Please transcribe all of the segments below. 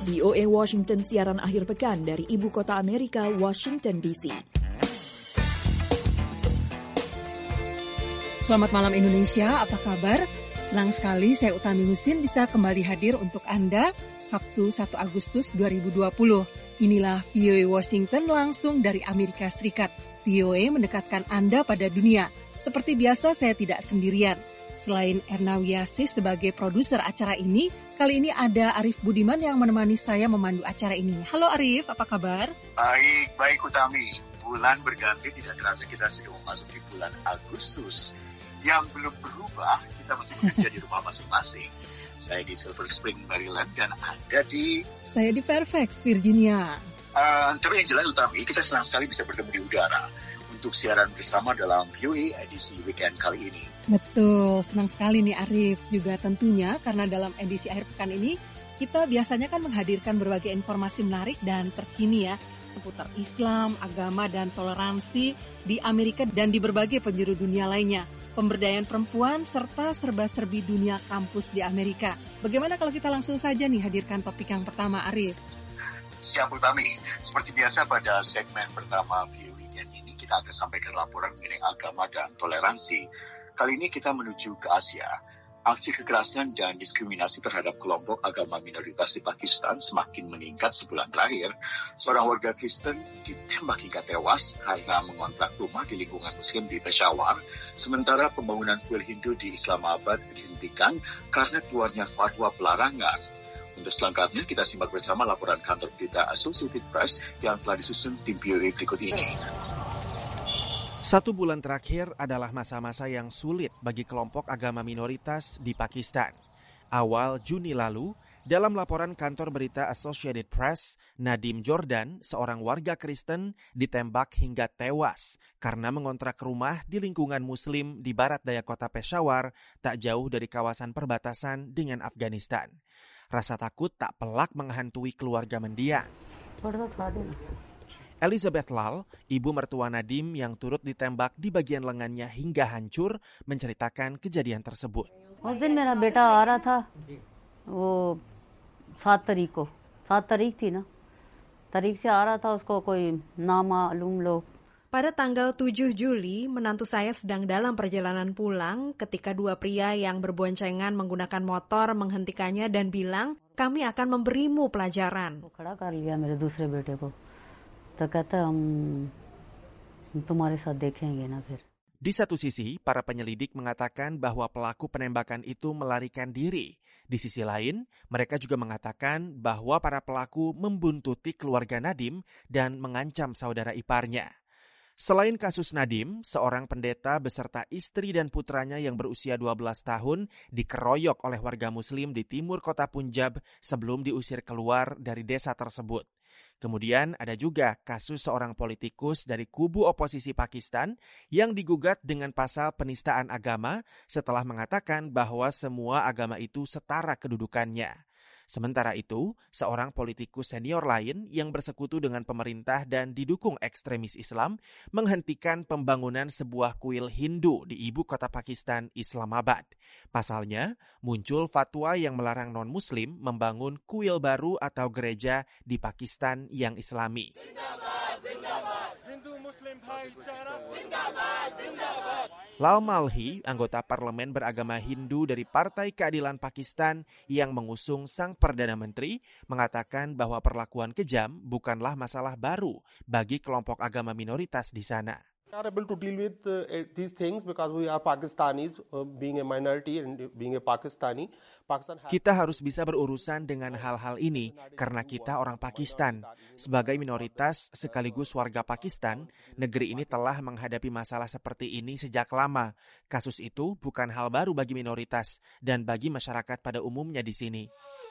VOA Washington siaran akhir pekan dari Ibu Kota Amerika, Washington DC. Selamat malam Indonesia, apa kabar? Senang sekali saya Utami Husin bisa kembali hadir untuk Anda Sabtu 1 Agustus 2020. Inilah VOA Washington langsung dari Amerika Serikat. VOA mendekatkan Anda pada dunia. Seperti biasa saya tidak sendirian. Selain Erna Wiasih sebagai produser acara ini, kali ini ada Arif Budiman yang menemani saya memandu acara ini. Halo Arif, apa kabar? Baik Utami. Bulan berganti, tidak terasa kita sudah memasuki bulan Agustus. Yang belum berubah, kita masih bekerja di rumah masing-masing. Saya di Silver Spring, Maryland, dan Anda di... Saya di Fairfax, Virginia. Tapi yang jelas Utami, kita senang sekali bisa bertemu di udara untuk siaran bersama dalam VOA edisi weekend kali ini. Betul, senang sekali nih Arif. Juga tentunya karena dalam edisi akhir pekan ini kita biasanya kan menghadirkan berbagai informasi menarik dan terkini ya seputar Islam, agama, dan toleransi di Amerika dan di berbagai penjuru dunia lainnya. Pemberdayaan perempuan serta serba-serbi dunia kampus di Amerika. Bagaimana kalau kita langsung saja nih hadirkan topik yang pertama, Arif? Siap Utami, seperti biasa pada segmen pertama VOA weekend ini kita akan sampaikan laporan mengenai agama dan toleransi. Kali ini kita menuju ke Asia. Aksi kekerasan dan diskriminasi terhadap kelompok agama minoritas di Pakistan semakin meningkat sebulan terakhir. Seorang warga Kristen ditembak hingga tewas karena mengontrak rumah di lingkungan Muslim di Peshawar, sementara pembangunan kuil Hindu di Islamabad dihentikan karena keluarnya fatwa pelarangan. Untuk selengkapnya kita simak bersama laporan kantor berita Associated Press yang telah disusun tim VOA berikut ini. 1 bulan terakhir adalah masa-masa yang sulit bagi kelompok agama minoritas di Pakistan. Awal Juni lalu, dalam laporan kantor berita Associated Press, Nadim Jordan, seorang warga Kristen, ditembak hingga tewas karena mengontrak rumah di lingkungan Muslim di barat daya kota Peshawar, tak jauh dari kawasan perbatasan dengan Afghanistan. Rasa takut tak pelak menghantui keluarga mendiang. Elizabeth Lal, ibu mertua Nadim yang turut ditembak di bagian lengannya hingga hancur, menceritakan kejadian tersebut. उस दिन मेरा बेटा आ रहा था, वो 7 तारीख थी ना, तारीख से आ रहा था, उसको कोई नामालूम लोग. Pada tanggal 7 Juli, menantu saya sedang dalam perjalanan pulang ketika 2 pria yang berboncengan menggunakan motor menghentikannya dan bilang, kami akan memberimu pelajaran. खड़ा कर लिया मेरे दूसरे बेटे को. तो कहता हम तुम्हारे साथ देखेंगे ना फिर. Di satu sisi, para penyelidik mengatakan bahwa pelaku penembakan itu melarikan diri. Di sisi lain, mereka juga mengatakan bahwa para pelaku membuntuti keluarga Nadim dan mengancam saudara iparnya. Selain kasus Nadim, seorang pendeta beserta istri dan putranya yang berusia 12 tahun dikeroyok oleh warga Muslim di timur kota Punjab sebelum diusir keluar dari desa tersebut. Kemudian ada juga kasus seorang politikus dari kubu oposisi Pakistan yang digugat dengan pasal penistaan agama setelah mengatakan bahwa semua agama itu setara kedudukannya. Sementara itu, seorang politikus senior lain yang bersekutu dengan pemerintah dan didukung ekstremis Islam menghentikan pembangunan sebuah kuil Hindu di ibu kota Pakistan, Islamabad. Pasalnya, muncul fatwa yang melarang non-Muslim membangun kuil baru atau gereja di Pakistan yang Islami. Zindabad, zindabad. Hindu-Muslim bhaicara. Zindabad, zindabad. Lal Malhi, anggota parlemen beragama Hindu dari Partai Keadilan Pakistan yang mengusung sang Perdana Menteri, mengatakan bahwa perlakuan kejam bukanlah masalah baru bagi kelompok agama minoritas di sana. Are able to deal with these things because we are Pakistanis, being a minority and being a Pakistani. Kita harus bisa berurusan dengan hal-hal ini karena kita orang Pakistan. Sebagai minoritas sekaligus warga Pakistan, negeri ini telah menghadapi masalah seperti ini sejak lama. Kasus itu bukan hal baru bagi minoritas dan bagi masyarakat pada umumnya di sini.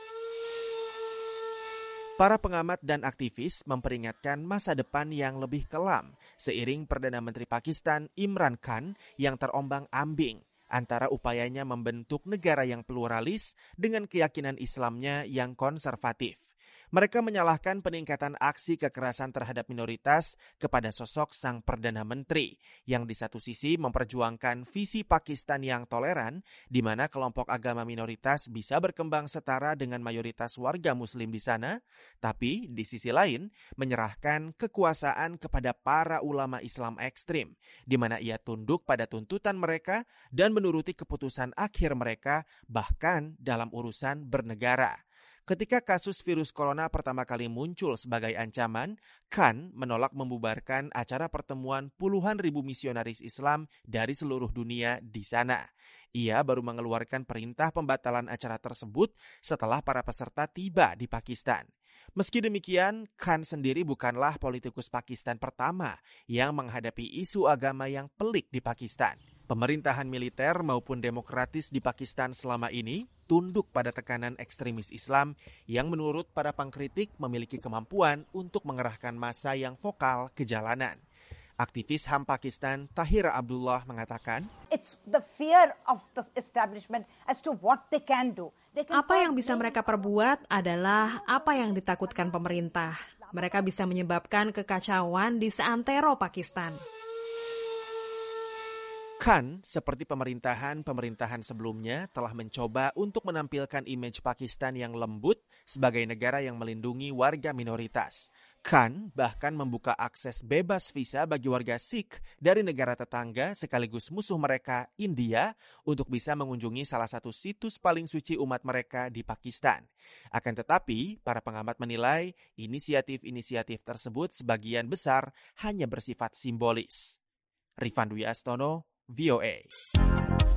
Para pengamat dan aktivis memperingatkan masa depan yang lebih kelam seiring Perdana Menteri Pakistan Imran Khan yang terombang-ambing antara upayanya membentuk negara yang pluralis dengan keyakinan Islamnya yang konservatif. Mereka menyalahkan peningkatan aksi kekerasan terhadap minoritas kepada sosok sang Perdana Menteri yang di satu sisi memperjuangkan visi Pakistan yang toleran di mana kelompok agama minoritas bisa berkembang setara dengan mayoritas warga muslim di sana, tapi di sisi lain menyerahkan kekuasaan kepada para ulama Islam ekstrim di mana ia tunduk pada tuntutan mereka dan menuruti keputusan akhir mereka bahkan dalam urusan bernegara. Ketika kasus virus corona pertama kali muncul sebagai ancaman, Khan menolak membubarkan acara pertemuan puluhan ribu misionaris Islam dari seluruh dunia di sana. Ia baru mengeluarkan perintah pembatalan acara tersebut setelah para peserta tiba di Pakistan. Meski demikian, Khan sendiri bukanlah politikus Pakistan pertama yang menghadapi isu agama yang pelik di Pakistan. Pemerintahan militer maupun demokratis di Pakistan selama ini tunduk pada tekanan ekstremis Islam yang menurut para pengkritik memiliki kemampuan untuk mengerahkan massa yang vokal ke jalanan. Aktivis HAM Pakistan Tahira Abdullah mengatakan, It's the fear of the establishment as to what they can do. Apa yang bisa mereka perbuat adalah apa yang ditakutkan pemerintah. Mereka bisa menyebabkan kekacauan di seantero Pakistan. Khan, seperti pemerintahan sebelumnya, telah mencoba untuk menampilkan image Pakistan yang lembut sebagai negara yang melindungi warga minoritas. Khan bahkan membuka akses bebas visa bagi warga Sikh dari negara tetangga sekaligus musuh mereka, India, untuk bisa mengunjungi salah satu situs paling suci umat mereka di Pakistan. Akan tetapi, para pengamat menilai inisiatif-inisiatif tersebut sebagian besar hanya bersifat simbolis. Rifan Dwi Astono, VOA.